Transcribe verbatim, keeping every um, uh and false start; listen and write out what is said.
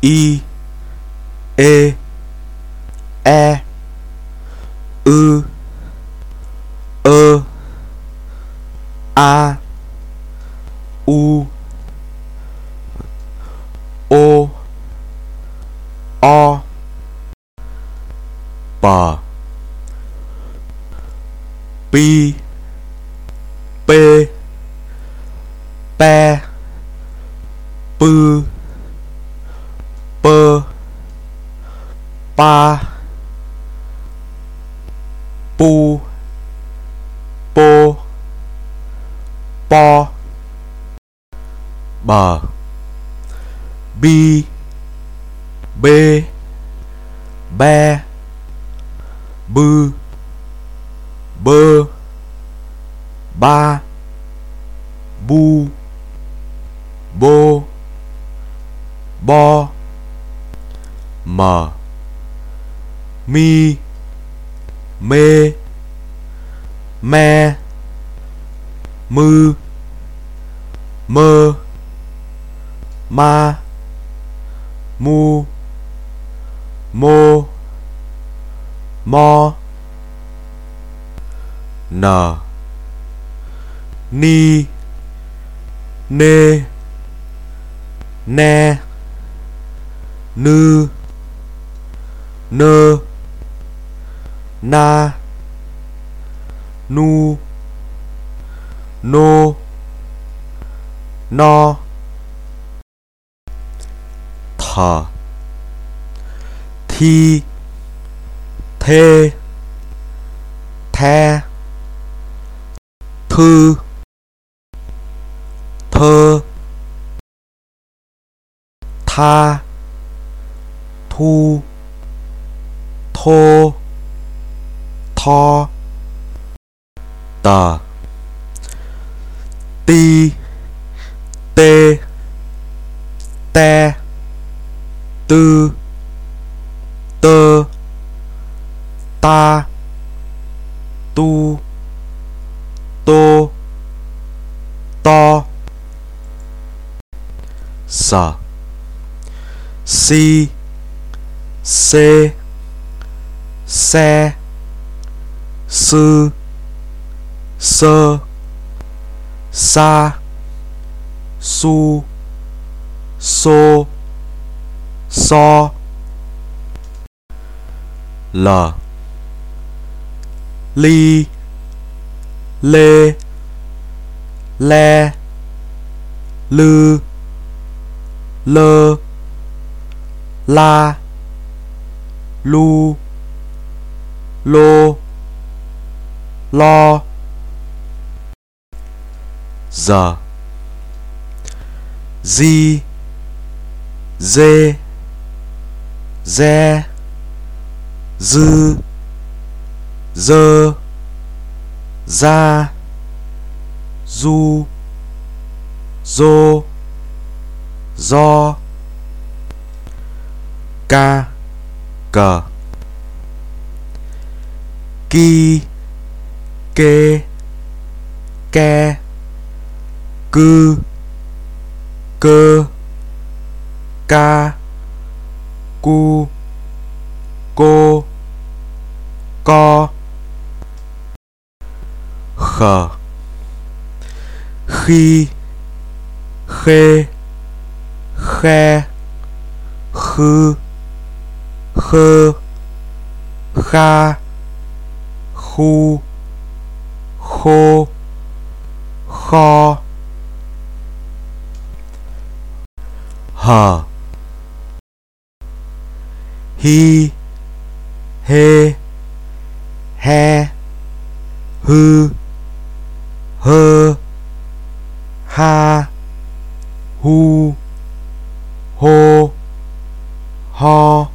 I, E, E, Ư, Ơ, A, U, O, O, P, Pi, P, Pe, Pư, Pơ, Pa, Pu, Po, Po, Bờ, Bi, Bê, Be, Bư, Bơ, Ba, Bu, Bô, Bo, Mờ, Mi, Mê, Me, Mư, Mơ, Ma, Mu, Mô, Mo, N, Ni, Nê, Ne, Nư, Nơ, Na, Nu, Nô, No, Thờ, Thi, Thê, The, Thư, Thơ, Tha, Thu, Thô, Tho, Tờ, Ti, Tê, Te, Tư, Tơ, Ta, Tu, Tô, To, Sở, Si, Xê, Xe, Sư, Sơ, Sa, Su, Xô, So, L, Ly, Lê, Le, Lư, Lơ, La, Lu, Lô, Lo, Giờ, Di, Dê, Re, Dư, Dơ, Ra, Du, Dô, Do, Ca, Cờ, Ki, Kê, Ke, Cư, Cơ, Ca, Cu, Cô, Co, Khờ, Khi, Khê, Khe, Khư, Khơ, Kha, Khu, Khô, Kho, Hờ, Hi, Hê, He, Hư, Hơ, Ha, Hu, Hô, Ho,